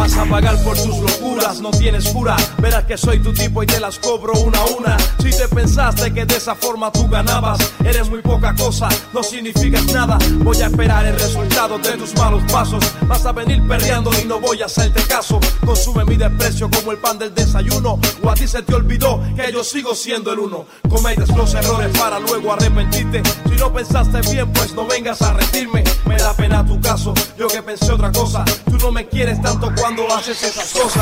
vas a pagar por tus locuras, no tienes cura. Verás que soy tu tipo y te las cobro una a una. Si te pensaste que de esa forma tú ganabas, eres muy poca cosa, no significas nada. Voy a esperar el resultado de tus malos pasos. Vas a venir perreando y no voy a hacerte caso. Consume mi desprecio como el pan del desayuno. O a ti se te olvidó que yo sigo siendo el uno. Cometes los errores para luego arrepentirte. Si no pensaste bien, pues no vengas a rendirme. Me da pena tu caso, yo que pensé otra cosa. Tú no me quieres tanto cuando haces esas cosas.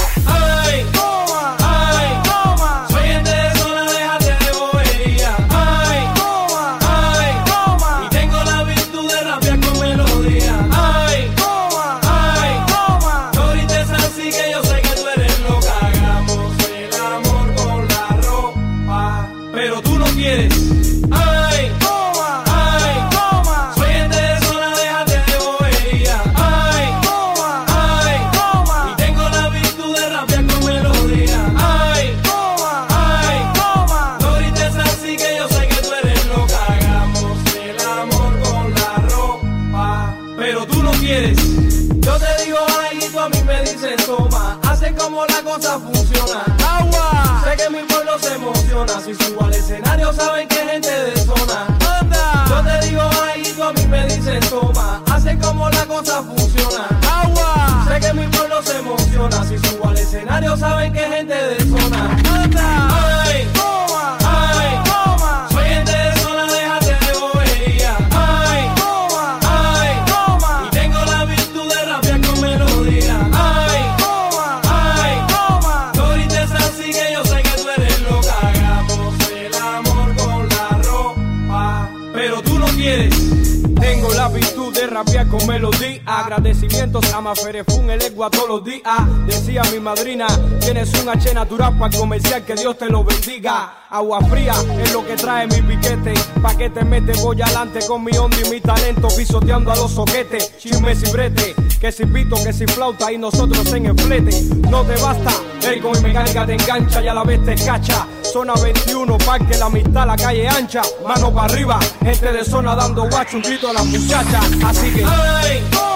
Ay, toma, ay, toma. Soy gente de zona, déjate de bobería. Ay, toma, ay, toma. Y tengo la virtud de rapear con melodía. Ay, toma, ay, toma. No grites así que yo sé que tú eres loca. Hagamos el amor con la ropa, pero tú no quieres. Ay, toma, ay, toma. Soy gente de zona, déjate de bobería. Ay, toma, ay, toma. Y tengo la virtud de rapear con melodía. Ay, toma, ay, toma. No grites así que yo sé que tú eres loca. Hagamos el amor con la ropa, pero tú no quieres. Yo te digo ay y tú a mí me dices toma. Hacen como la cosa funciona. Agua. Sé que mi pueblo se emociona. Si subo al escenario saben que gente de zona. Anda. Yo te digo ay y tú a mí me dices toma. Hacen como la cosa funciona. Agua. Sé que mi pueblo se emociona. Si subo al escenario saben que gente de zona. Anda. Ay, toma, ay, toma. Soy gente de zona, déjate de bobería. Ay, toma, ay, toma. Y tengo la virtud de rapear con melodía. Ay, toma, ay, toma. No grites así que yo sé que tú eres loca. Hagamos el amor con la ropa, pero tú no quieres. Tengo la virtud de rapear con melodía. Agradecimientos a Maferefun, el Egua todos los días. Decía mi madrina, tienes un H natural para comercial, que Dios te lo bendiga. Agua fría es lo que trae mi piquete. Pa' que te metes voy adelante con mi onda y mi talento, pisoteando a los soquetes, chismes y brete. Que si pito, que si flauta y nosotros en el flete. No te basta, él con mi mecánica te engancha y a la vez te cacha. Zona 21, parque, la amistad, la calle ancha. Mano para arriba, gente de zona dando guacho, un grito a las muchachas. Así que ay,